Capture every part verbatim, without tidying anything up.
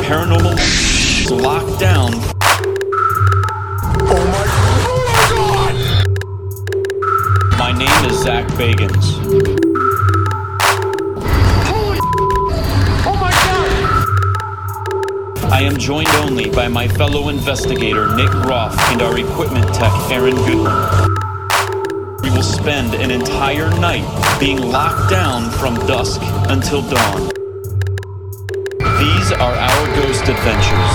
paranormal is locked down. Oh my, oh my God! My name is Zach Bagans. Holy, oh my God! I am joined only by my fellow investigator, Nick Roth, and our equipment tech, Aaron Goodwin. We will spend an entire night being locked down from dusk until dawn. These are our ghost adventures.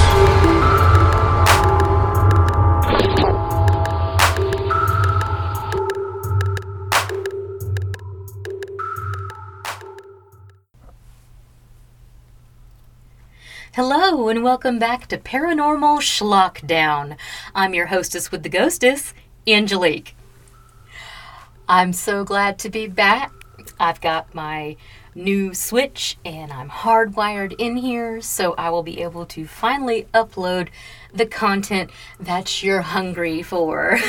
Hello and welcome back to Paranormal Schlockdown. I'm your hostess with the ghostess, Angelique. I'm so glad to be back. I've got my new switch and I'm hardwired in here, so I will be able to finally upload the content that you're hungry for.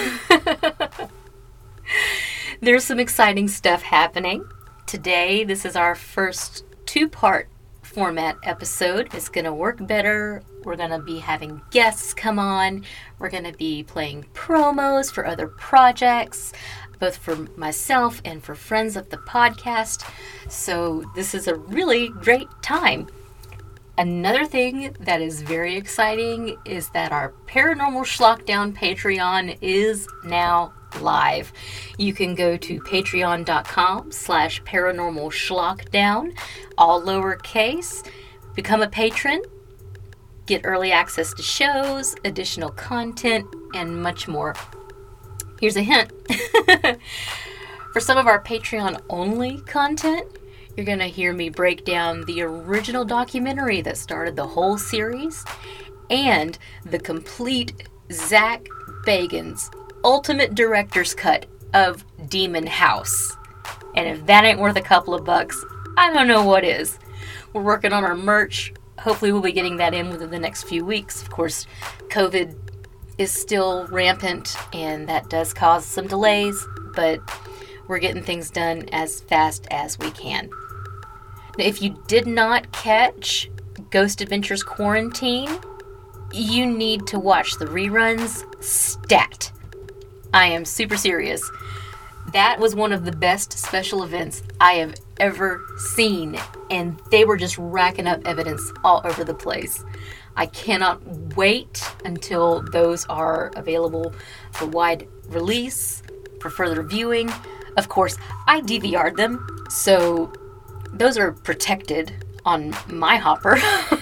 There's some exciting stuff happening. Today, this is our first two-part format episode. It's going to work better. We're going to be having guests come on. We're going to be playing promos for other projects, both for myself and for friends of the podcast. So this is a really great time. Another thing that is very exciting is that our Paranormal Schlockdown Patreon is now live. You can go to patreon.com slash paranormal schlockdown, all lowercase, become a patron, get early access to shows, additional content, and much more. Here's a hint. For some of our Patreon-only content, you're going to hear me break down the original documentary that started the whole series and the complete Zach Bagans Ultimate Director's Cut of Demon House. And if that ain't worth a couple of bucks, I don't know what is. We're working on our merch. Hopefully we'll be getting that in within the next few weeks. Of course, COVID is still rampant, and that does cause some delays, but we're getting things done as fast as we can. Now, if you did not catch Ghost Adventures Quarantine, you need to watch the reruns stat. I am super serious. That was one of the best special events I have ever seen, and they were just racking up evidence all over the place. I cannot wait until those are available for wide release, for further viewing. Of course, I D V R'd them, so those are protected on my hopper.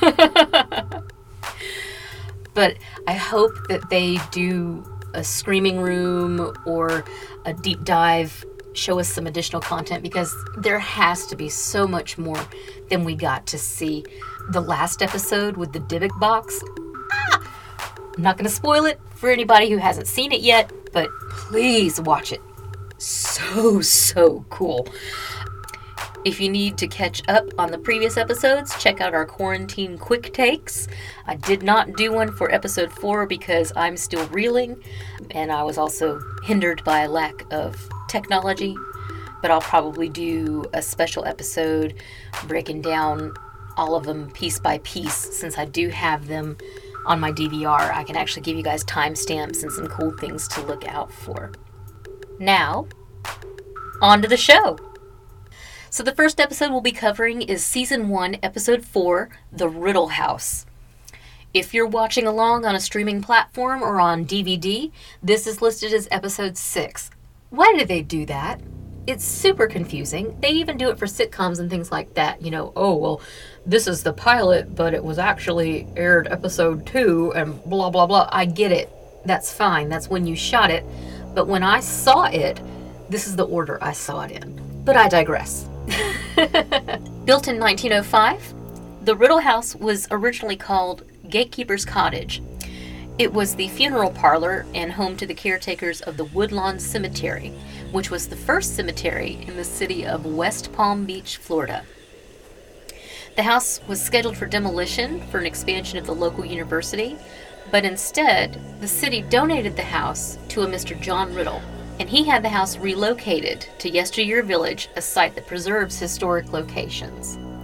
But I hope that they do a screaming room or a deep dive, show us some additional content, because there has to be so much more than we got to see. The last episode with the Dybbuk box, ah, I'm not going to spoil it for anybody who hasn't seen it yet, but please watch it. So, so cool. If you need to catch up on the previous episodes, check out our quarantine quick takes. I did not do one for episode four because I'm still reeling, and I was also hindered by a lack of technology, but I'll probably do a special episode breaking down all of them piece by piece. Since I do have them on my D V R, I can actually give you guys timestamps and some cool things to look out for. Now, on to the show. So the first episode we'll be covering is Season one, Episode four, The Riddle House. If you're watching along on a streaming platform or on D V D, this is listed as Episode six. Why did they do that? It's super confusing. They even do it for sitcoms and things like that. You know, oh, well, this is the pilot, but it was actually aired Episode two and blah, blah, blah. I get it. That's fine. That's when you shot it. But when I saw it, this is the order I saw it in. But I digress. Built in nineteen oh five, the Riddle House was originally called Gatekeeper's Cottage. It was the funeral parlor and home to the caretakers of the Woodlawn Cemetery, which was the first cemetery in the city of West Palm Beach, Florida. The house was scheduled for demolition for an expansion of the local university, but instead, the city donated the house to a Mister John Riddle, and he had the house relocated to Yesteryear Village, a site that preserves historic locations.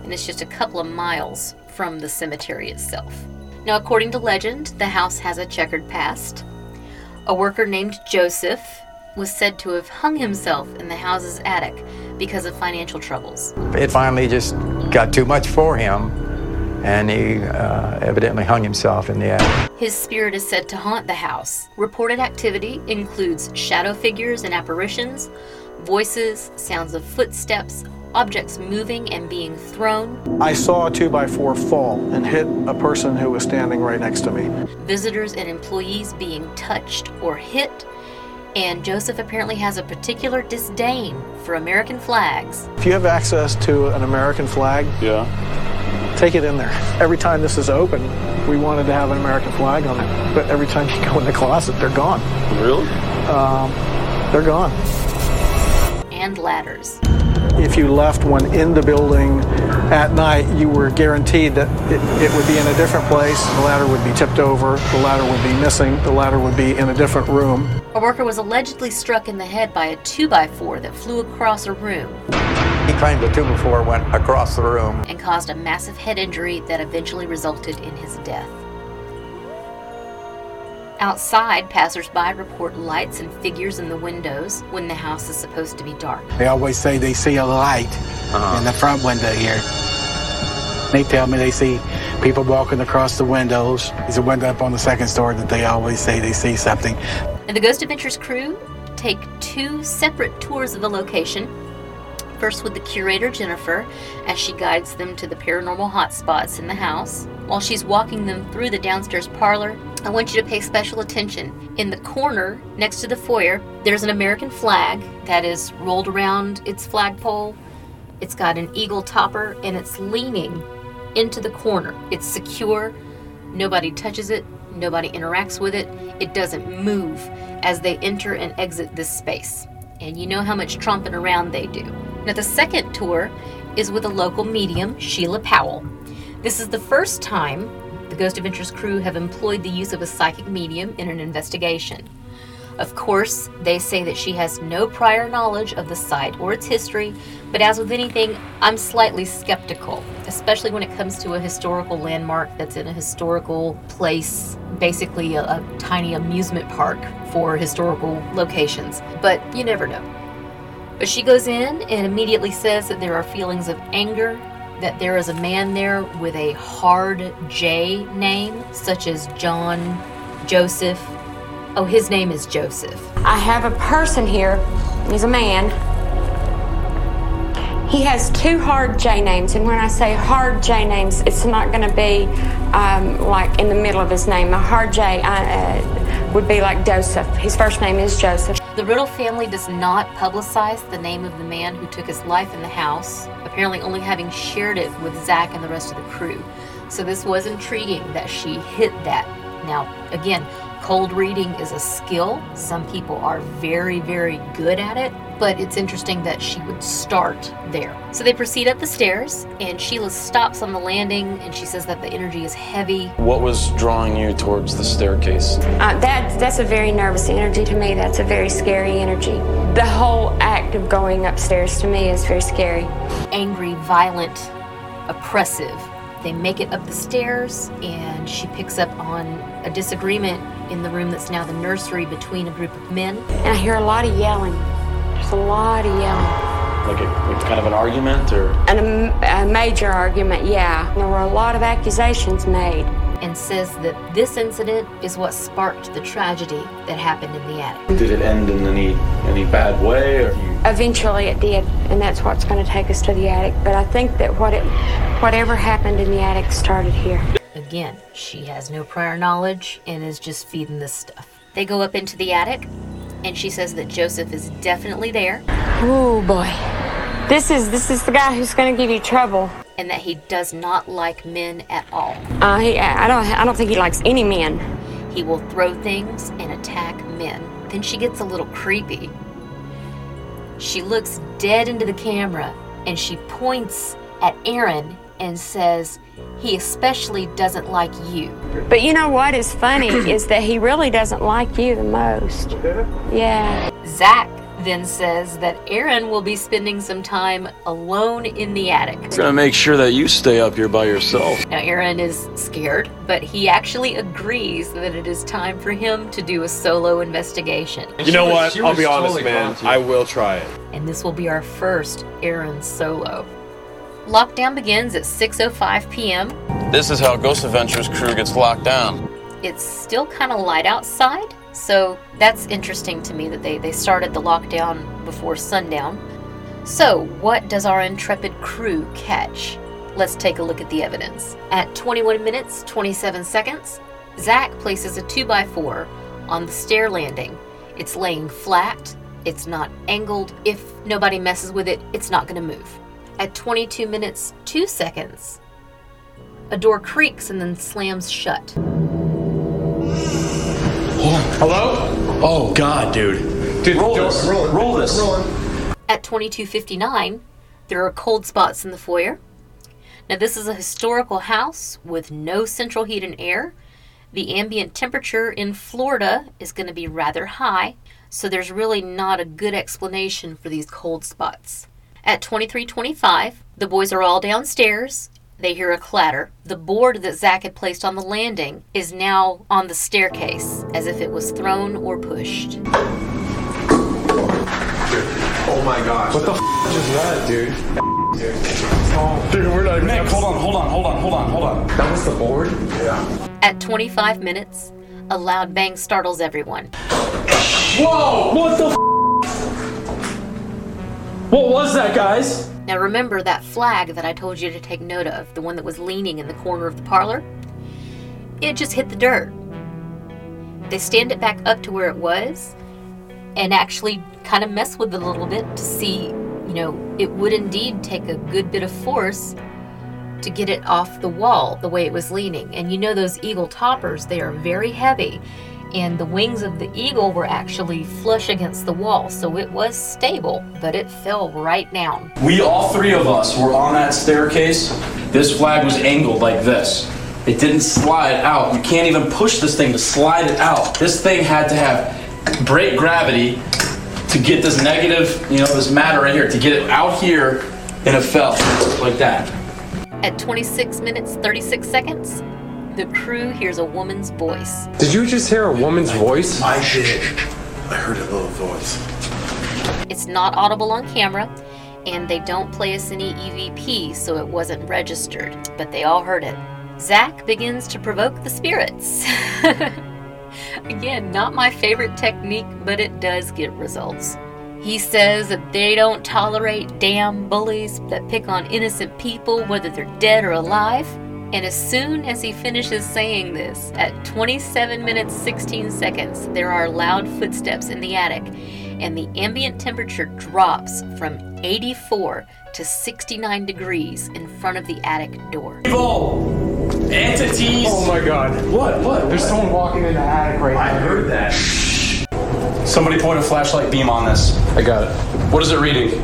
and it's just a couple of miles from the cemetery itself. Now, according to legend, the house has a checkered past. A worker named Joseph was said to have hung himself in the house's attic because of financial troubles. It finally just got too much for him, and he uh, evidently hung himself in the attic. His spirit is said to haunt the house. Reported activity includes shadow figures and apparitions, voices, sounds of footsteps, objects moving and being thrown. I saw a two by four fall and hit a person who was standing right next to me. Visitors and employees being touched or hit. And Joseph apparently has a particular disdain for American flags. If you have access to an American flag, Yeah. take it in there. Every time this is open, we wanted to have an American flag on it. But every time you go in the closet, they're gone. Really? Um, they're gone. And ladders. If you left one in the building at night, you were guaranteed that it, it would be in a different place. The ladder would be tipped over. The ladder would be missing. The ladder would be in a different room. A worker was allegedly struck in the head by a two by four that flew across a room He claimed the two by four went across the room. and caused a massive head injury that eventually resulted in his death. Outside, passersby report lights and figures in the windows when the house is supposed to be dark. They always say they see a light Uh-huh. in the front window here. They tell me they see people walking across the windows. There's a window up on the second story that they always say they see something. And the Ghost Adventures crew take two separate tours of the location. First with the curator, Jennifer, as she guides them to the paranormal hotspots in the house. While she's walking them through the downstairs parlor, I want you to pay special attention. In the corner, next to the foyer, there's an American flag that is rolled around its flagpole. It's got an eagle topper, and it's leaning into the corner. It's secure. Nobody touches it. Nobody interacts with it. It doesn't move as they enter and exit this space. And you know how much tromping around they do. Now, the second tour is with a local medium, Sheila Powell. This is the first time the Ghost Adventures crew have employed the use of a psychic medium in an investigation. Of course, they say that she has no prior knowledge of the site or its history, but as with anything, I'm slightly skeptical, especially when it comes to a historical landmark that's in a historical place, basically a, a tiny amusement park for historical locations. But you never know. But she goes in and immediately says that there are feelings of anger, that there is a man there with a hard J name, such as John, Joseph. Oh, his name is Joseph. I have a person here. He's a man. He has two hard J names, and when I say hard J names, it's not going to be um, like in the middle of his name. A hard J uh, would be like Joseph. His first name is Joseph. The Riddle family does not publicize the name of the man who took his life in the house, apparently only having shared it with Zach and the rest of the crew. So this was intriguing that she hit that. Now, again, cold reading is a skill. Some people are very, very good at it, but it's interesting that she would start there. So they proceed up the stairs, and Sheila stops on the landing, and she says that the energy is heavy. What was drawing you towards the staircase? Uh, that that's a very nervous energy to me. That's a very scary energy. The whole act of going upstairs to me is very scary. Angry, violent, oppressive. They make it up the stairs, and she picks up on a disagreement in the room that's now the nursery between a group of men. And I hear a lot of yelling. There's a lot of yelling. Like a like kind of an argument, or? And a, a major argument, yeah. There were a lot of accusations made. And says that this incident is what sparked the tragedy that happened in the attic. Did it end in any any bad way, or? You... Eventually it did, and that's what's going to take us to the attic. But I think that what it, whatever happened in the attic started here. Again, she has no prior knowledge and is just feeding this stuff. They go up into the attic, and she says that Joseph is definitely there. Oh boy, this is this is the guy who's going to give you trouble. And that he does not like men at all. Uh, he, I don't I don't think he likes any men. He will throw things and attack men. Then she gets a little creepy. She looks dead into the camera, and she points at Aaron and says, he especially doesn't like you. But you know what is funny is that he really doesn't like you the most. Yeah. Zach then says that Aaron will be spending some time alone in the attic. We're gonna make sure that you stay up here by yourself. Now, Aaron is scared, but he actually agrees that it is time for him to do a solo investigation. You know what? I'll be honest, man. I will try it. And this will be our first Aaron solo. Lockdown begins at six oh five p.m. This is how Ghost Adventures crew gets locked down. It's still kind of light outside, so that's interesting to me that they, they started the lockdown before sundown. So, what does our intrepid crew catch? Let's take a look at the evidence. At twenty-one minutes, twenty-seven seconds, Zach places a two by four on the stair landing. It's laying flat, it's not angled. If nobody messes with it, it's not going to move. At twenty-two minutes, two seconds, a door creaks and then slams shut. Hello? Oh, God, dude. Dude, roll don't- this. roll it. Roll this. Roll it. At twenty-two fifty-nine, there are cold spots in the foyer. Now, this is a historical house with no central heat and air. The ambient temperature in Florida is going to be rather high, so there's really not a good explanation for these cold spots. At twenty-three twenty-five, the boys are all downstairs. They hear a clatter. The board that Zach had placed on the landing is now on the staircase, as if it was thrown or pushed. Oh my gosh. What the f is that, dude? Oh, dude, we're not even. Nick, hold on, hold on, hold on, hold on, hold on. That was the board? Yeah. At twenty-five minutes, a loud bang startles everyone. Whoa! What the f? What was that, guys? Now remember that flag that I told you to take note of, the one that was leaning in the corner of the parlor? It just hit the dirt. They stand it back up to where it was and actually kind of mess with it a little bit to see, you know, it would indeed take a good bit of force to get it off the wall the way it was leaning. And you know those eagle toppers, they are very heavy. And the wings of the eagle were actually flush against the wall, so it was stable, but it fell right down. We, all three of us, were on that staircase. This flag was angled like this. It didn't slide out. You can't even push this thing to slide it out. This thing had to have break gravity to get this negative, you know, this matter right here, to get it out here, and it fell like that. At twenty-six minutes, thirty-six seconds, the crew hears a woman's voice. Did you just hear a woman's voice? I did. I heard a little voice. It's not audible on camera, and they don't play us any E V P, so it wasn't registered, but they all heard it. Zach begins to provoke the spirits. Again, not my favorite technique, but it does get results. He says that they don't tolerate damn bullies that pick on innocent people, whether they're dead or alive. And as soon as he finishes saying this, at twenty-seven minutes, sixteen seconds, there are loud footsteps in the attic, and the ambient temperature drops from eighty-four to sixty-nine degrees in front of the attic door. Evil entities. Oh my god. What? What? There's someone walking in the attic right I now. heard that. Somebody point a flashlight beam on this. I got it. What is it reading?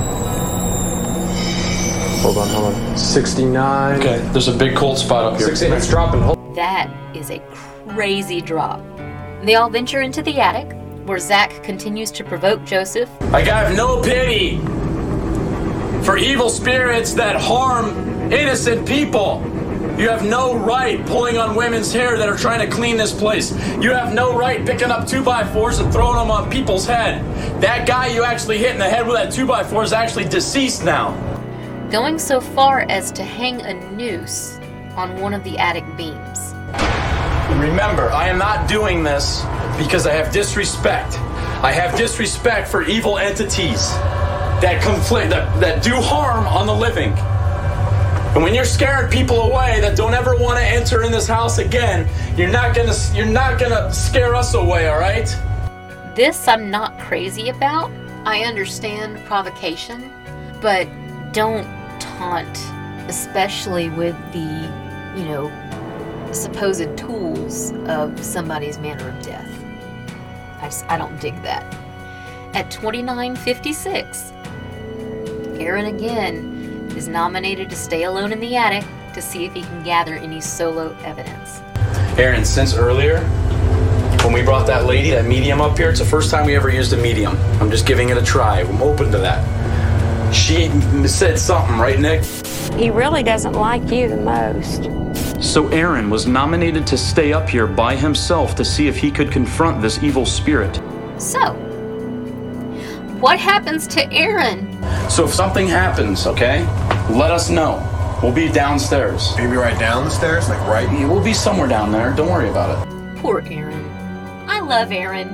Hold on, hold on. sixty-nine. Okay, there's a big cold spot up here. sixty, it's dropping. Hold. That is a crazy drop. They all venture into the attic, where Zach continues to provoke Joseph. I have no pity for evil spirits that harm innocent people. You have no right pulling on women's hair that are trying to clean this place. You have no right picking up two by fours and throwing them on people's head. That guy you actually hit in the head with that two by four is actually deceased now. Going so far as to hang a noose on one of the attic beams. Remember, I am not doing this because I have disrespect. I have disrespect for evil entities that conflict, that, that do harm on the living. And when you're scaring people away that don't ever want to enter in this house again, you're not gonna you're not gonna scare us away, all right? This I'm not crazy about. I understand provocation, but don't taunt, especially with the, you know, supposed tools of somebody's manner of death. I just, I don't dig that. At twenty-nine fifty-six, Aaron again is nominated to stay alone in the attic to see if he can gather any solo evidence. Aaron, since earlier, When we brought that lady, that medium up here, it's the first time we ever used a medium. I'm just giving it a try. I'm open to that. She said something, right, Nick? He really doesn't like you the most. So Aaron was nominated to stay up here by himself to see if he could confront this evil spirit. So, what happens to Aaron? So if something happens, okay, let us know. We'll be downstairs. Maybe right down the stairs, like right? We'll be somewhere down there. Don't worry about it. Poor Aaron. I love Aaron.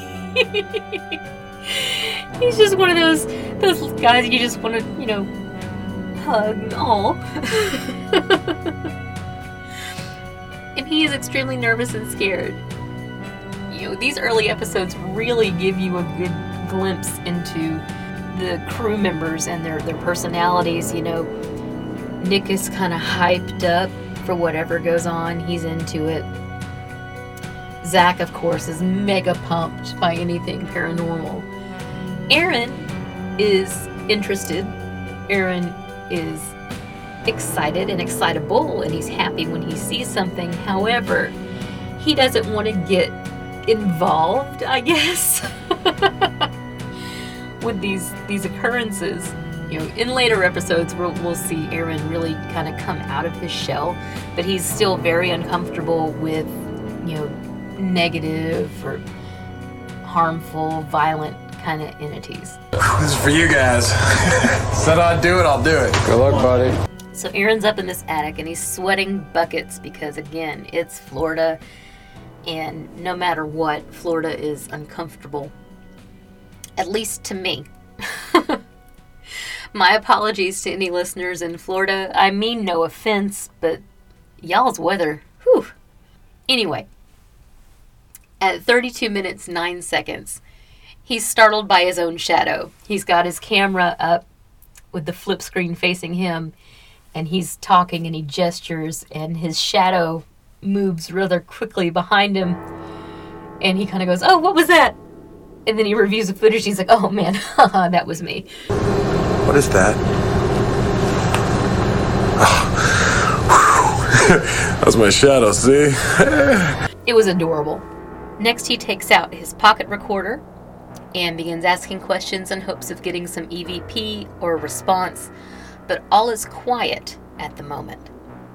He's just one of those those guys you just want to, you know, hug. Aw. And he is extremely nervous and scared. You know, these early episodes really give you a good glimpse into the crew members and their, their personalities. You know, Nick is kind of hyped up for whatever goes on. He's into it. Zach, of course, is mega pumped by anything paranormal. Aaron is interested. Aaron is excited and excitable, and he's happy when he sees something. However, he doesn't want to get involved, I guess, with these these occurrences. You know, in later episodes, we'll, we'll see Aaron really kind of come out of his shell, but he's still very uncomfortable with, you know, negative or harmful, violent kind of entities. This is for you guys. Said I'd do it, I'll do it. Good luck, buddy. So Aaron's up in this attic and he's sweating buckets because, again, it's Florida, and no matter what, Florida is uncomfortable. At least to me. My apologies to any listeners in Florida. I mean no offense, but y'all's weather, whew. Anyway, at thirty-two minutes, nine seconds, he's startled by his own shadow. He's got his camera up with the flip screen facing him, and he's talking and he gestures, and his shadow moves rather quickly behind him, and he kind of goes, "Oh, what was that?" And then he reviews the footage. He's like, "Oh man, that was me." What is that? Oh. That's my shadow, see? It was adorable. Next, he takes out his pocket recorder and begins asking questions in hopes of getting some E V P or a response, but all is quiet at the moment.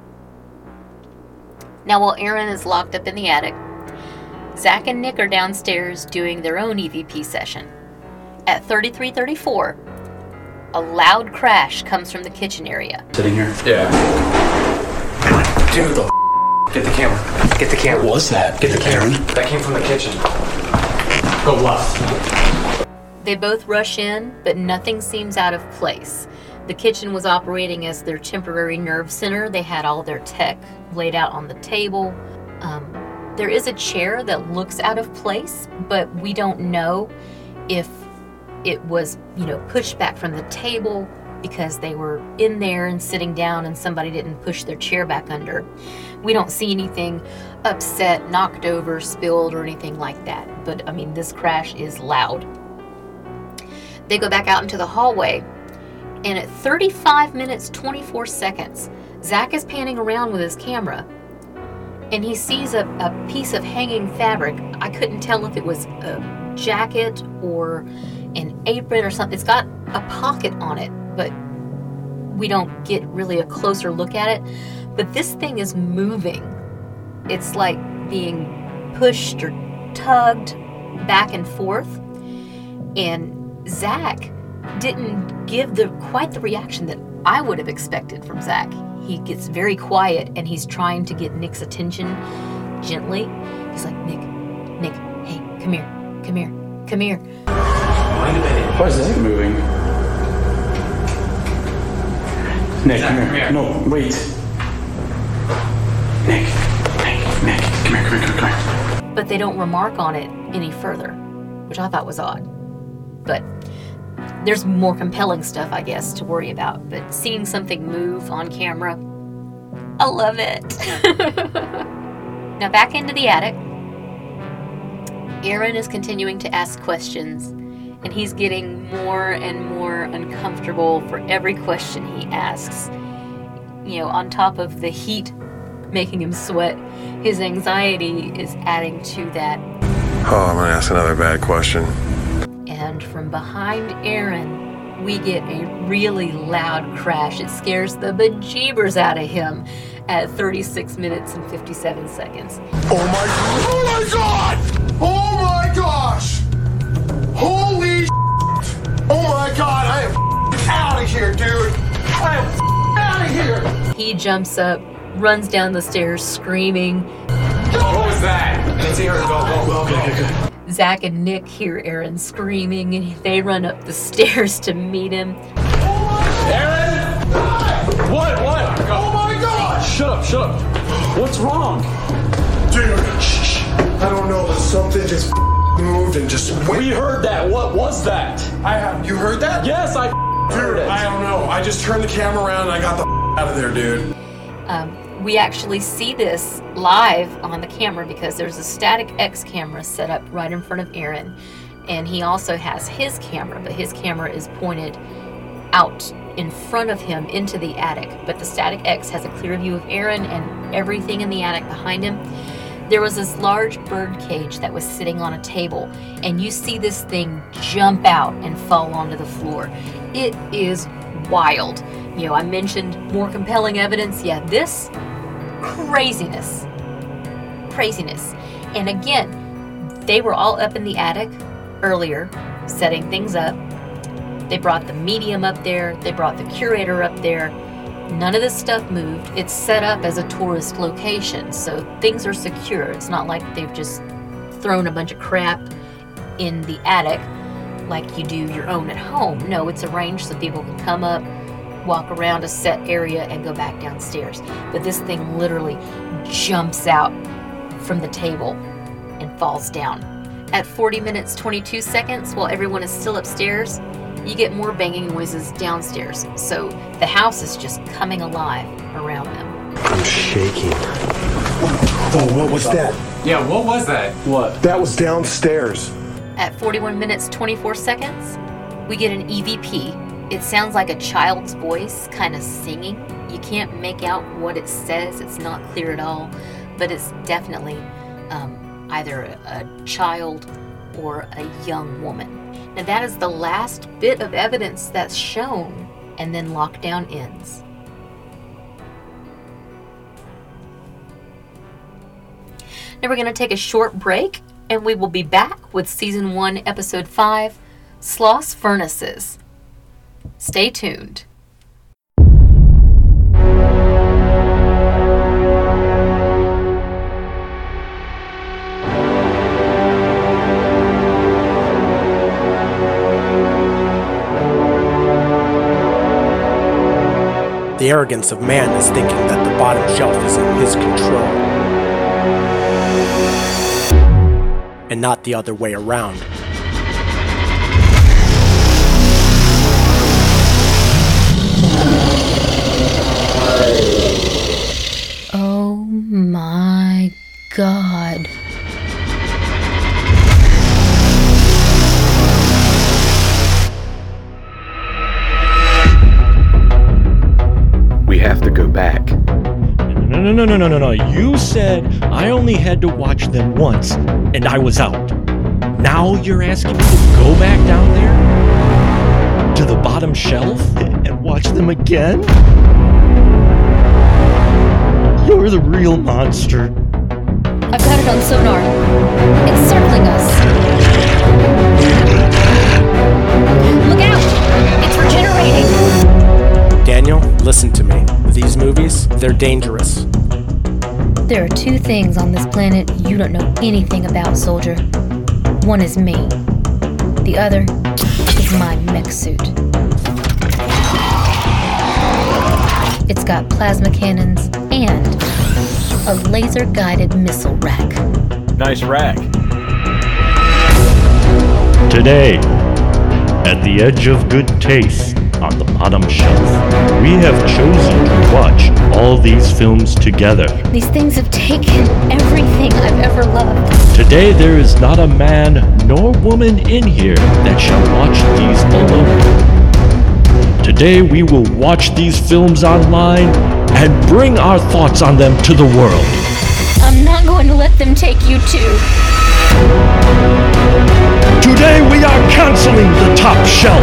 Now, while Aaron is locked up in the attic, Zach and Nick are downstairs doing their own E V P session. At thirty-three thirty-four, a loud crash comes from the kitchen area. Sitting here? Yeah. Dude, the f- Get the camera. Get the camera. What was that? Get the camera. That came from the kitchen. Go left. They both rush in, but nothing seems out of place. The kitchen was operating as their temporary nerve center. They had all their tech laid out on the table. Um, there is a chair that looks out of place, but we don't know if it was, you know, pushed back from the table because they were in there and sitting down and somebody didn't push their chair back under. We don't see anything upset, knocked over, spilled, or anything like that. But, I mean, this crash is loud. They go back out into the hallway, and at thirty-five minutes, twenty-four seconds, Zach is panning around with his camera, and he sees a, a piece of hanging fabric. I couldn't tell if it was a jacket or an apron or something. It's got a pocket on it, but we don't get really a closer look at it. But this thing is moving. It's like being pushed or tugged back and forth. And Zach didn't give the quite the reaction that I would have expected from Zach. He gets very quiet and he's trying to get Nick's attention gently. He's like, Nick, Nick, hey, come here, come here, come here. Why is Nick moving? Nick, come here. Come here. No, wait. Nick, Nick, Nick, come here, come here, come here, come here. But they don't remark on it any further, which I thought was odd. But there's more compelling stuff, I guess, to worry about. But seeing something move on camera, I love it. Now back into the attic. Aaron is continuing to ask questions, and he's getting more and more uncomfortable for every question he asks. You know, on top of the heat making him sweat, his anxiety is adding to that. Oh, I'm gonna ask another bad question. And from behind Aaron, we get a really loud crash. It scares the bejeebers out of him at thirty-six minutes and fifty-seven seconds. Oh my, oh my god! Oh my gosh! Holy shit! Oh my god, I am out of here, dude! I am out of here! He jumps up, runs down the stairs screaming. What was that? I didn't see her. Go, go, go, go. Zach and Nick hear Aaron screaming, and they run up the stairs to meet him. Aaron! What? What? Oh my god! Shut up, shut up. What's wrong? Dude, shh, I don't know, but something just moved and just went. We heard that. What was that? I have. You heard that? Yes, I heard Dude, it. I don't know. I just turned the camera around and I got the out of there, dude. Um, we actually see this live on the camera because there's a Static X camera set up right in front of Aaron, and he also has his camera, but his camera is pointed out in front of him into the attic, but the Static X has a clear view of Aaron and everything in the attic behind him. There was this large bird cage that was sitting on a table, and you see this thing jump out and fall onto the floor. It is wild. You know, I mentioned more compelling evidence. Yeah, this craziness. Craziness. And again, they were all up in the attic earlier, setting things up. They brought the medium up there. They brought the curator up there. None of this stuff moved. It's set up as a tourist location, so things are secure. It's not like they've just thrown a bunch of crap in the attic like you do your own at home. No, it's arranged so people can come up, walk around a set area, and go back downstairs. But this thing literally jumps out from the table and falls down. At forty minutes, twenty-two seconds, while everyone is still upstairs, you get more banging noises downstairs. So the house is just coming alive around them. I'm shaking. Oh, what was that? Yeah, what was that? What? That was downstairs. At forty-one minutes, twenty-four seconds, we get an E V P. It sounds like a child's voice kind of singing. You can't make out what it says. It's not clear at all, but it's definitely um, either a, a child or a young woman. Now that is the last bit of evidence that's shown, and then lockdown ends. Now we're going to take a short break, and we will be back with Season one, Episode five, Sloss Furnaces. Stay tuned. The arrogance of man is thinking that the bottom shelf is in his control, and not the other way around. Oh my God. We have to go back. No, no, no, no, no, no, no. You said I only had to watch them once, and I was out. Now you're asking me to go back down there? To the bottom shelf? And watch them again? You're the real monster. I've got it on sonar. It's circling us. Look out! It's regenerating! Daniel, listen to me. These movies, they're dangerous. There are two things on this planet you don't know anything about, soldier. One is me. The other is my mech suit. It's got plasma cannons and a laser-guided missile rack. Nice rack. Today, at the edge of good taste on the bottom shelf, we have chosen to watch all these films together. These things have taken everything I've ever loved. Today there is not a man nor woman in here that shall watch these alone. Today we will watch these films online and bring our thoughts on them to the world. I'm not going to let them take you too. Today we are canceling the top shelf.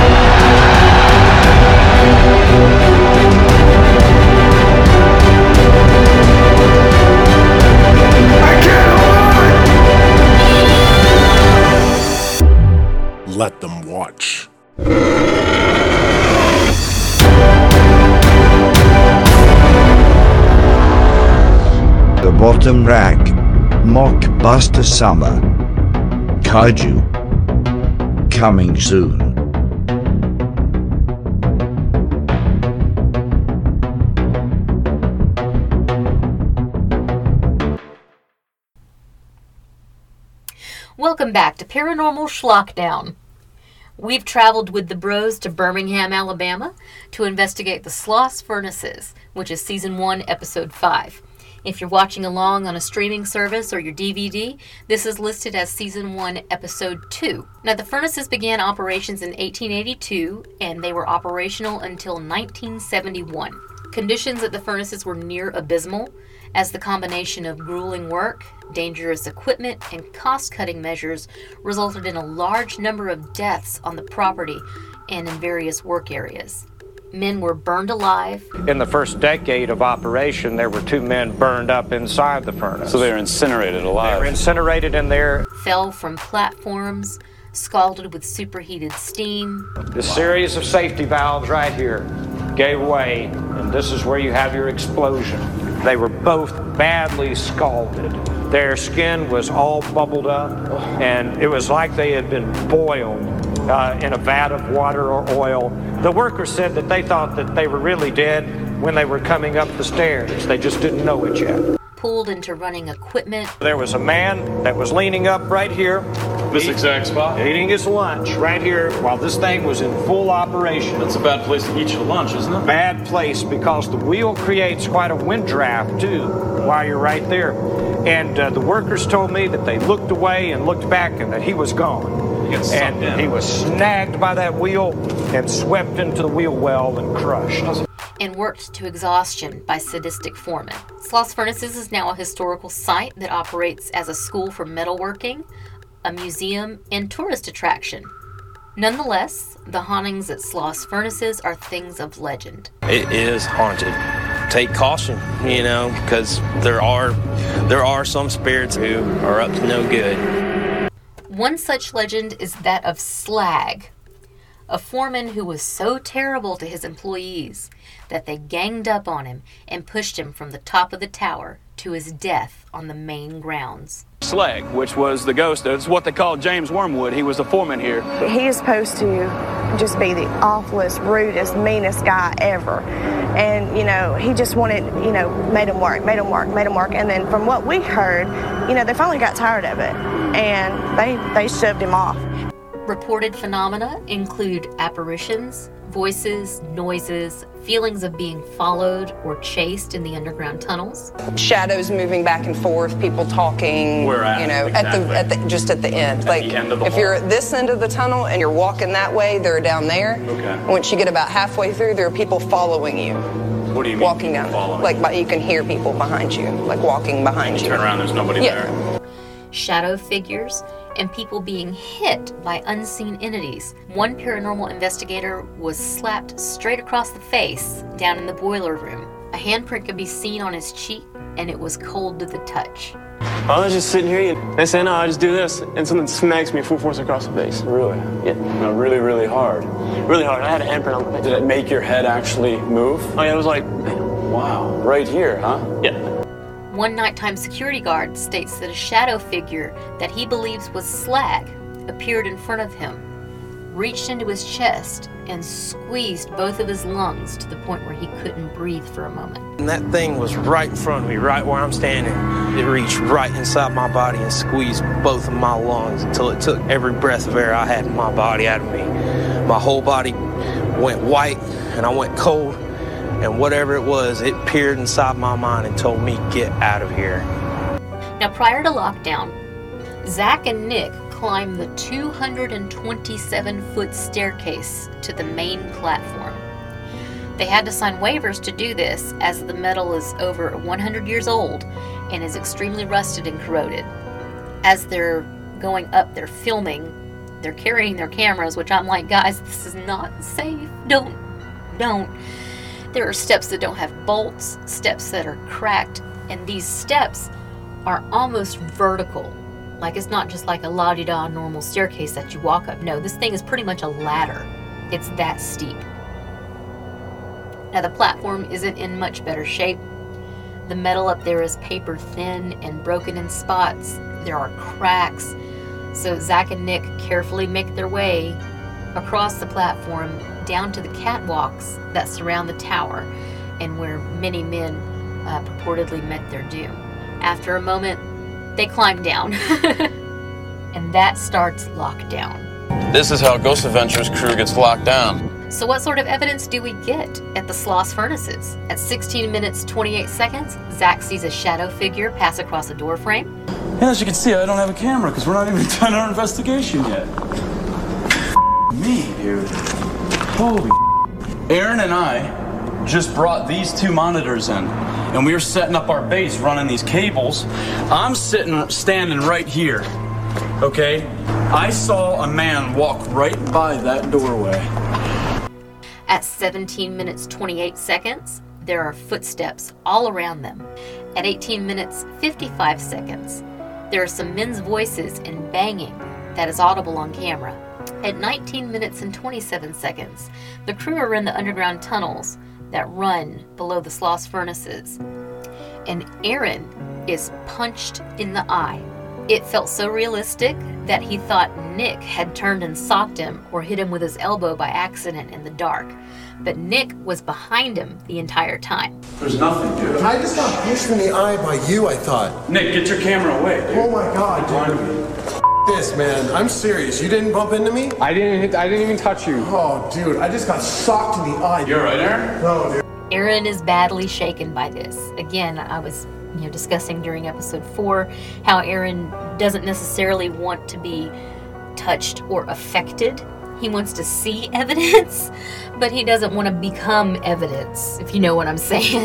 Let them watch. The Bottom Rack, Mockbuster Summer, Kaiju, coming soon. Welcome back to Paranormal Schlockdown. We've traveled with the bros to Birmingham, Alabama to investigate the Sloss Furnaces, which is Season one, Episode five. If you're watching along on a streaming service or your D V D, this is listed as Season one, Episode two. Now, the furnaces began operations in eighteen eighty-two, and they were operational until nineteen seventy-one. Conditions at the furnaces were near abysmal, as the combination of grueling work, dangerous equipment, and cost-cutting measures resulted in a large number of deaths on the property and in various work areas. Men were burned alive. In the first decade of operation, there were two men burned up inside the furnace. So they were incinerated alive. They were incinerated in there. Fell from platforms, scalded with superheated steam. The series of safety valves right here gave way, and this is where you have your explosion. They were both badly scalded. Their skin was all bubbled up, and it was like they had been boiled uh, in a vat of water or oil. The workers said that they thought that they were really dead when they were coming up the stairs. They just didn't know it yet. Pulled into running equipment. There was a man that was leaning up right here. This exact spot? Eating his lunch right here while this thing was in full operation. That's a bad place to eat your lunch, isn't it? Bad place because the wheel creates quite a wind draft too while you're right there. And uh, the workers told me that they looked away and looked back and that he was gone. And in. he was snagged by that wheel and swept into the wheel well and crushed. And worked to exhaustion by sadistic foremen. Sloss Furnaces is now a historical site that operates as a school for metalworking, a museum, and tourist attraction. Nonetheless, the hauntings at Sloss Furnaces are things of legend. It is haunted. Take caution, you know, because there are there are some spirits who are up to no good. One such legend is that of Slag, a foreman who was so terrible to his employees that they ganged up on him and pushed him from the top of the tower to his death on the main grounds. Slag, which was the ghost, it's what they called James Wormwood. He was the foreman here. He is supposed to just be the awfulest, rudest, meanest guy ever. And, you know, he just wanted, you know, made him work, made him work, made him work. And then from what we heard, you know, they finally got tired of it and they, they shoved him off. Reported phenomena include apparitions, voices, noises, feelings of being followed or chased in the underground tunnels. Shadows moving back and forth, people talking. Where at? You know, Exactly. at the at the just at the end. At like the end of the if hall. you're at this end of the tunnel and you're walking that way, they're down there. Okay. And once you get about halfway through, there are people following you. What do you mean? Walking down, following? like by, you can hear people behind you, like walking behind you. Turn around, there's nobody Yeah. there. Shadow figures, and people being hit by unseen entities. One paranormal investigator was slapped straight across the face down in the boiler room. A handprint could be seen on his cheek, and it was cold to the touch. I was just sitting here and they said, no, I just do this, and something smacks me full force across the face. Really? Yeah. No, really, really hard. Really hard. I had a handprint on the face. Did it make your head actually move? Oh yeah, it was like, wow. Right here, huh? Yeah. One nighttime security guard states that a shadow figure that he believes was Slag appeared in front of him, reached into his chest, and squeezed both of his lungs to the point where he couldn't breathe for a moment. And that thing was right in front of me, right where I'm standing. It reached right inside my body and squeezed both of my lungs until it took every breath of air I had in my body out of me. My whole body went white and I went cold. And whatever it was, it peered inside my mind and told me, get out of here. Now, prior to lockdown, Zach and Nick climbed the two hundred twenty-seven foot staircase to the main platform. They had to sign waivers to do this, as the metal is over one hundred years old and is extremely rusted and corroded. As they're going up, they're filming. They're carrying their cameras, which I'm like, guys, this is not safe. Don't, don't. There are steps that don't have bolts, steps that are cracked, and these steps are almost vertical. Like, it's not just like a la-di-da normal staircase that you walk up. No, this thing is pretty much a ladder. It's that steep. Now, the platform isn't in much better shape. The metal up there is paper thin and broken in spots. There are cracks. So Zach and Nick carefully make their way across the platform down to the catwalks that surround the tower and where many men uh, purportedly met their doom. After a moment, they climb down. And that starts lockdown. This is how Ghost Adventures crew gets locked down. So what sort of evidence do we get at the Sloss furnaces? At sixteen minutes, twenty-eight seconds, Zach sees a shadow figure pass across a door frame. And as you can see, I don't have a camera because we're not even done our investigation yet. Me, dude. Holy Aaron and I just brought these two monitors in, and we were setting up our base, running these cables. I'm sitting, standing right here, okay? I saw a man walk right by that doorway. At seventeen minutes, twenty-eight seconds, there are footsteps all around them. At eighteen minutes, fifty-five seconds, there are some men's voices and banging that is audible on camera. At nineteen minutes and twenty-seven seconds, the crew are in the underground tunnels that run below the Sloss furnaces, and Aaron is punched in the eye. It felt so realistic that he thought Nick had turned and socked him or hit him with his elbow by accident in the dark. But Nick was behind him the entire time. There's nothing, dude. I just got punched in the eye by you, I thought. Nick, get your camera away, dude. Oh my god, dude. F- this, man. I'm serious. You didn't bump into me? I didn't hit, I didn't even touch you. Oh, dude. I just got socked in the eye. You're right, Aaron? No, dude. Aaron is badly shaken by this. Again, I was you know, discussing during episode four how Aaron doesn't necessarily want to be touched or affected. He wants to see evidence, but he doesn't want to become evidence, if you know what I'm saying.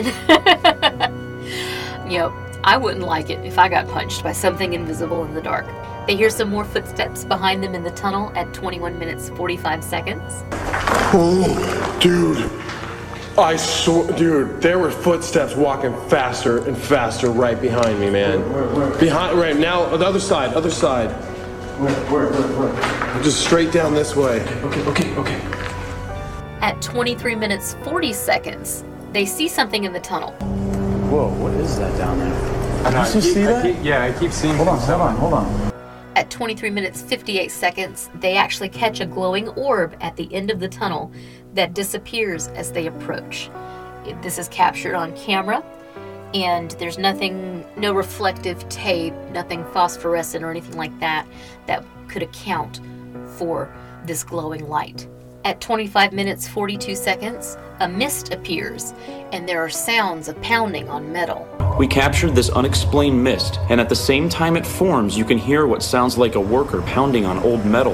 You know, I wouldn't like it if I got punched by something invisible in the dark. They hear some more footsteps behind them in the tunnel at twenty-one minutes, forty-five seconds. Oh, dude. I swear, dude, there were footsteps walking faster and faster right behind me, man. Where, where, where? Behind, right now, the other side, other side. Where, where, where, where? Just straight down this way. Okay, okay, okay. At twenty-three minutes, forty seconds, they see something in the tunnel. Whoa, what is that down there? Did you see that? I keep, Yeah, I keep seeing hold on, things hold on, happen. hold on. At twenty-three minutes, fifty-eight seconds, they actually catch a glowing orb at the end of the tunnel that disappears as they approach. This is captured on camera, and there's nothing, no reflective tape, nothing phosphorescent or anything like that that could account for this glowing light. At twenty-five minutes, forty-two seconds, a mist appears, and there are sounds of pounding on metal. We captured this unexplained mist, and at the same time it forms, you can hear what sounds like a worker pounding on old metal.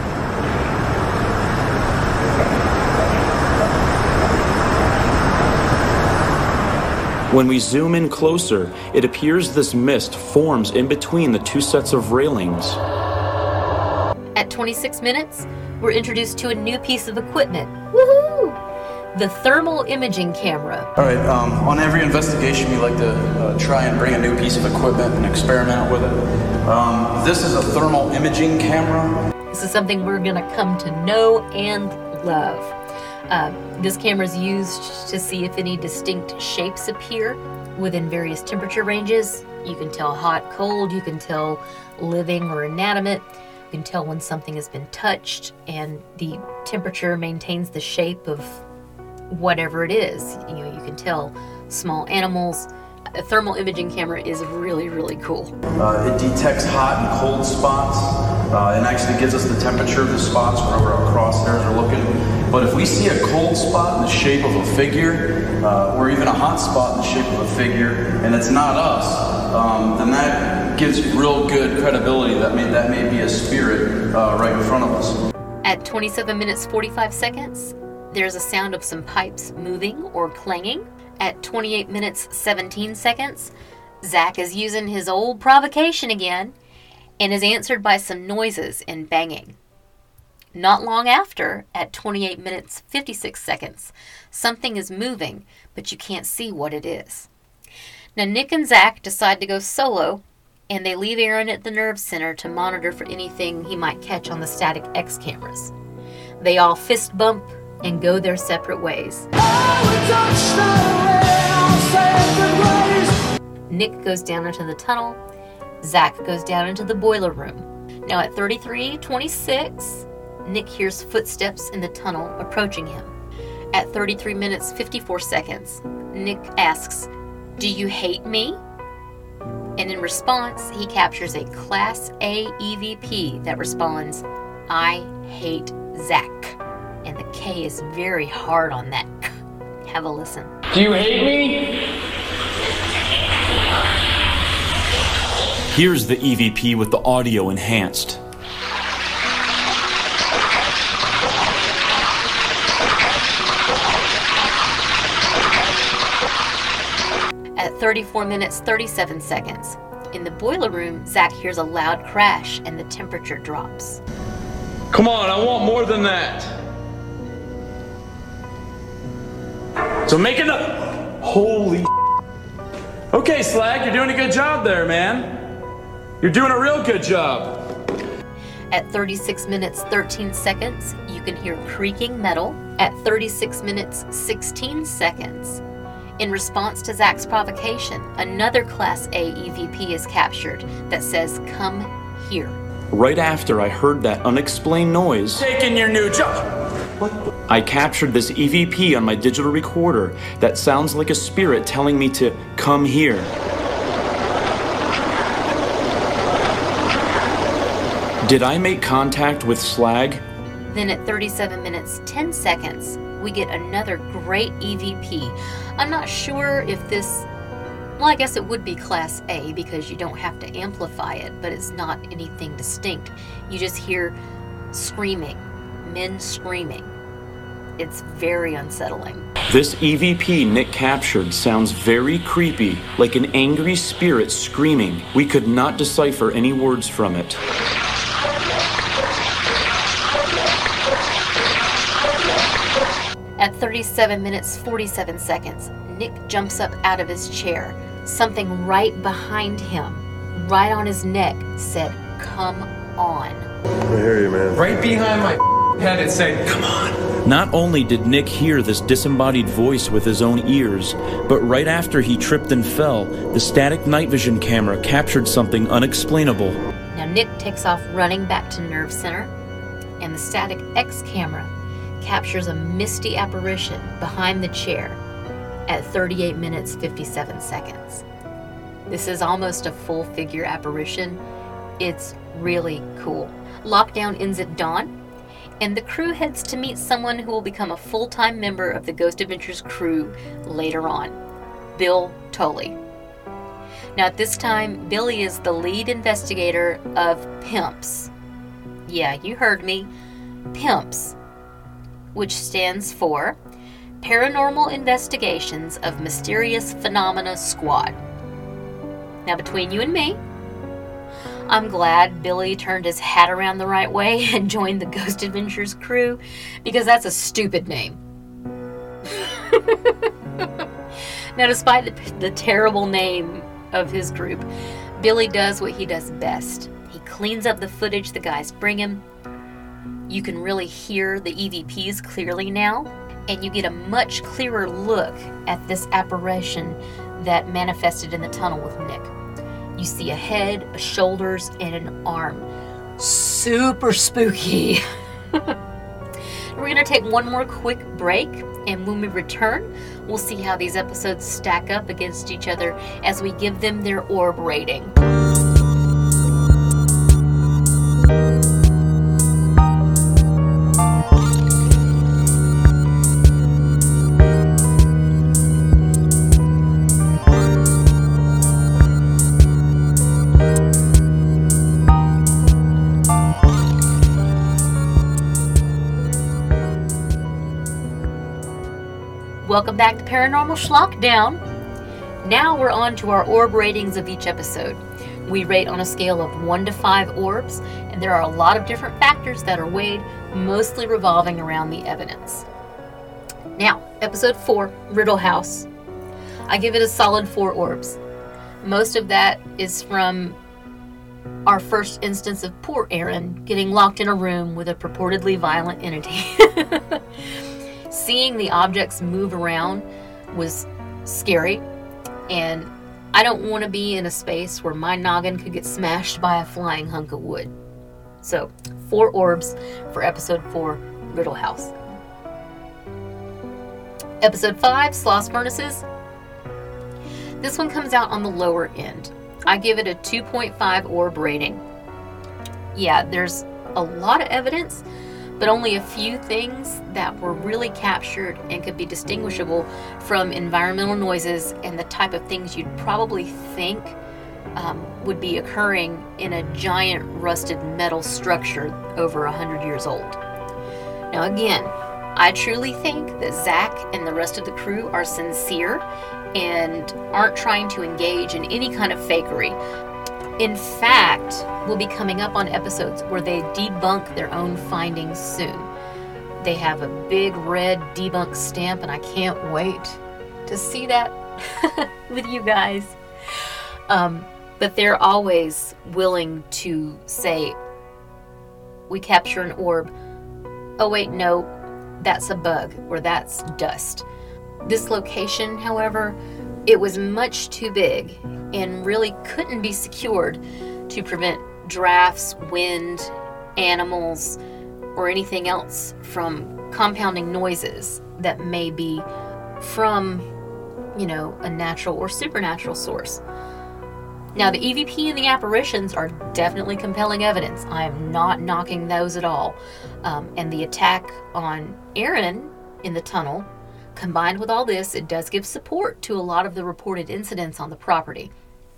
When we zoom in closer, it appears this mist forms in between the two sets of railings. At twenty-six minutes, we're introduced to a new piece of equipment. Woohoo! The thermal imaging camera. All right, um, on every investigation, we like to uh, try and bring a new piece of equipment and experiment with it. Um, this is a thermal imaging camera. This is something we're gonna come to know and love. Uh, this camera is used to see if any distinct shapes appear within various temperature ranges. You can tell hot, cold, you can tell living or inanimate. You can tell when something has been touched, and the temperature maintains the shape of whatever it is. You know, you can tell small animals. A thermal imaging camera is really, really cool. Uh, it detects hot and cold spots, uh, and actually gives us the temperature of the spots wherever our crosshairs are looking. But if we see a cold spot in the shape of a figure, uh, or even a hot spot in the shape of a figure, and it's not us, um, then that gives real good credibility that may, that may be a spirit uh, right in front of us. At twenty-seven minutes, forty-five seconds, there's a sound of some pipes moving or clanging. At twenty-eight minutes, seventeen seconds, Zach is using his old provocation again, and is answered by some noises and banging. Not long after, at twenty-eight minutes fifty-six seconds, something is moving, but you can't see what it is. Now, Nick and Zach decide to go solo, and they leave Aaron at the nerve center to monitor for anything he might catch on the Static X cameras. They all fist bump and go their separate ways. Nick goes down into the tunnel. Zach goes down into the boiler room. Now at thirty-three twenty-six, Nick hears footsteps in the tunnel approaching him. At thirty-three minutes fifty-four seconds, Nick asks, "Do you hate me?" And in response, he captures a Class A E V P that responds, "I hate Zach." And the K is very hard on that K. Have a listen. Do you hate me? Here's the E V P with the audio enhanced. At thirty-four minutes thirty-seven seconds, in the boiler room, Zach hears a loud crash and the temperature drops. Come on, I want more than that. So make it up. Holy Okay, Slag, you're doing a good job there, man. You're doing a real good job. At thirty-six minutes thirteen seconds, you can hear creaking metal. At thirty-six minutes sixteen seconds, in response to Zach's provocation, another Class A E V P is captured that says, "Come here." Right after I heard that unexplained noise, taking your new job. What the? I captured this E V P on my digital recorder that sounds like a spirit telling me to come here. Did I make contact with Slag? Then at thirty-seven minutes ten seconds, we get another great E V P. I'm not sure if this, well, I guess it would be Class A because you don't have to amplify it, but it's not anything distinct. You just hear screaming, men screaming. It's very unsettling. This E V P Nick captured sounds very creepy, like an angry spirit screaming. We could not decipher any words from it. At thirty-seven minutes forty-seven seconds, Nick jumps up out of his chair. Something right behind him, right on his neck, said, "Come on." I hear you, man. Right behind my head it said, "Come on." Not only did Nick hear this disembodied voice with his own ears, but right after he tripped and fell, the static night vision camera captured something unexplainable. Now Nick takes off running back to Nerve Center, and the Static X camera captures a misty apparition behind the chair at thirty-eight minutes fifty-seven seconds. This is almost a full figure apparition. It's really cool. Lockdown ends at dawn, and the crew heads to meet someone who will become a full-time member of the Ghost Adventures crew later on, Bill Tully. Now at this time, Billy is the lead investigator of PIMPS. Yeah, you heard me. PIMPS, which stands for Paranormal Investigations of Mysterious Phenomena Squad. Now between you and me, I'm glad Billy turned his hat around the right way and joined the Ghost Adventures crew, because that's a stupid name. Now, despite the, the terrible name of his group, Billy does what he does best. He cleans up the footage the guys bring him. You can really hear the E V Ps clearly now, and you get a much clearer look at this apparition that manifested in the tunnel with Nick. You see a head, a shoulders, and an arm. Super spooky. We're going to take one more quick break, and when we return, we'll see how these episodes stack up against each other as we give them their orb rating. Welcome back to Paranormal Schlockdown. Now we're on to our orb ratings of each episode. We rate on a scale of one to five orbs, and there are a lot of different factors that are weighed, mostly revolving around the evidence. Now, episode four, Riddle House. I give it a solid four orbs. Most of that is from our first instance of poor Aaron getting locked in a room with a purportedly violent entity. Seeing the objects move around was scary, and I don't want to be in a space where my noggin could get smashed by a flying hunk of wood. So, four orbs for episode four, Riddle House. Episode five, Sloss Furnaces. This one comes out on the lower end. I give it a two point five orb rating. Yeah, there's a lot of evidence, but only a few things that were really captured and could be distinguishable from environmental noises and the type of things you'd probably think um, would be occurring in a giant rusted metal structure over one hundred years old. Now again, I truly think that Zach and the rest of the crew are sincere and aren't trying to engage in any kind of fakery. In fact, we'll be coming up on episodes where they debunk their own findings soon. They have a big red debunk stamp, and I can't wait to see that with you guys. Um, but they're always willing to say, we capture an orb. Oh wait, no, that's a bug, or that's dust. This location, however, it was much too big and really couldn't be secured to prevent drafts, wind, animals, or anything else from compounding noises that may be from, you know, a natural or supernatural source. Now, the E V P and the apparitions are definitely compelling evidence. I am not knocking those at all. Um, and the attack on Aaron in the tunnel, combined with all this, it does give support to a lot of the reported incidents on the property.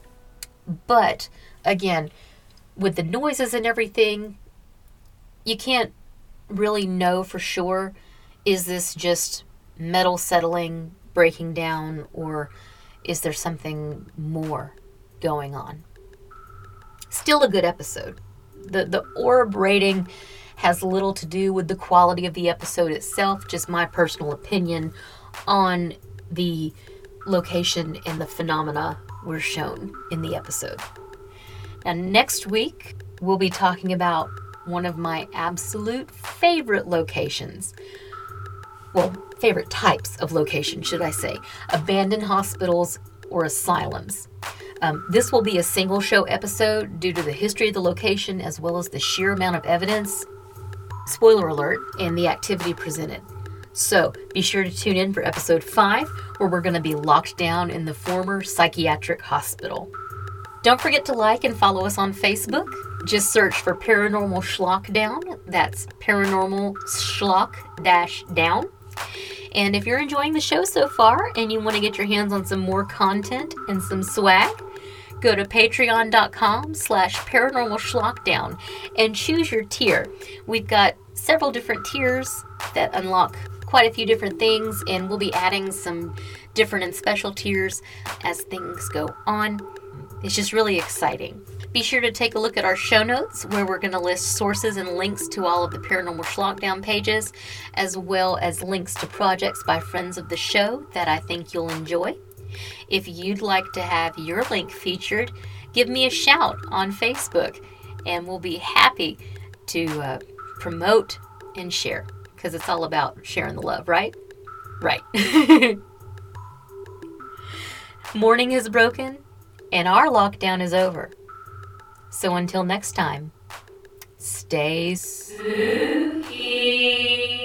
But, again, with the noises and everything, you can't really know for sure, is this just metal settling, breaking down, or is there something more going on? Still a good episode. The, the orb rating has little to do with the quality of the episode itself, just my personal opinion on the location and the phenomena were shown in the episode. Now, next week, we'll be talking about one of my absolute favorite locations. Well, favorite types of locations, should I say. Abandoned hospitals or asylums. Um, this will be a single show episode due to the history of the location as well as the sheer amount of evidence, spoiler alert, and the activity presented. So be sure to tune in for episode five, where we're going to be locked down in the former psychiatric hospital. Don't forget to like and follow us on Facebook. Just search for Paranormal Schlock Down. That's Paranormal Schlock dash down. And if you're enjoying the show so far and you want to get your hands on some more content and some swag, go to patreon.com slash paranormal schlockdown and choose your tier. We've got several different tiers that unlock quite a few different things, and we'll be adding some different and special tiers as things go on. It's just really exciting. Be sure to take a look at our show notes, where we're going to list sources and links to all of the Paranormal Schlockdown pages, as well as links to projects by friends of the show that I think you'll enjoy. If you'd like to have your link featured, give me a shout on Facebook, and we'll be happy to uh, promote and share, because it's all about sharing the love, right? Right. Morning is broken, and our lockdown is over. So until next time, stay spooky.